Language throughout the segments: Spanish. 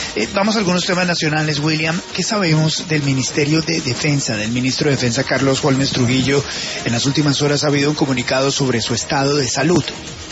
Vamos a algunos temas nacionales, William. ¿Qué sabemos del Ministerio de Defensa, del ministro de Defensa Carlos Holmes Trujillo? En las últimas horas ha habido un comunicado sobre su estado de salud.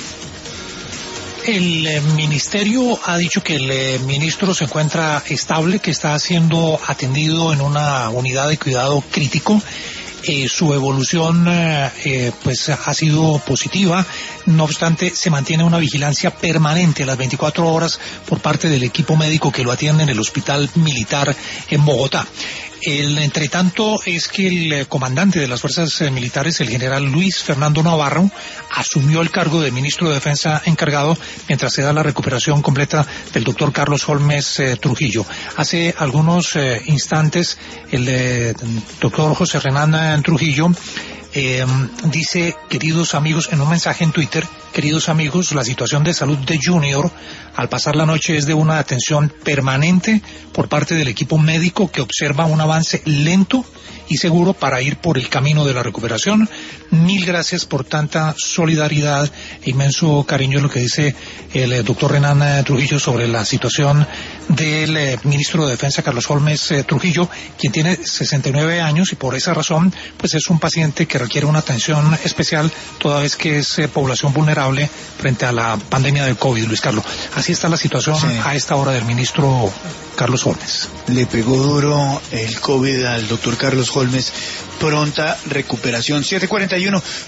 El ministerio ha dicho que el ministro se encuentra estable, que está siendo atendido en una unidad de cuidado crítico. Su evolución pues ha sido positiva, no obstante se mantiene una vigilancia permanente a las 24 horas por parte del equipo médico que lo atiende en el Hospital Militar en Bogotá. El entretanto es que el comandante de las fuerzas militares, el general Luis Fernando Navarro, asumió el cargo de ministro de Defensa encargado mientras se da la recuperación completa del doctor Carlos Holmes Trujillo. Hace algunos instantes el doctor José Renan Trujillo dice, queridos amigos, en un mensaje en Twitter, queridos amigos, la situación de salud de Junior al pasar la noche es de una atención permanente por parte del equipo médico que observa un avance lento y seguro para ir por el camino de la recuperación. Mil gracias por tanta solidaridad e inmenso cariño, lo que dice el doctor Renan Trujillo sobre la situación del ministro de Defensa Carlos Holmes Trujillo, quien tiene 69 años y por esa razón pues es un paciente que requiere una atención especial toda vez que es población vulnerable frente a la pandemia del COVID, Luis Carlos. Así está la situación a esta hora del ministro Carlos Holmes. Le pegó duro el COVID al doctor Carlos Holmes. Pronta recuperación. 7:41.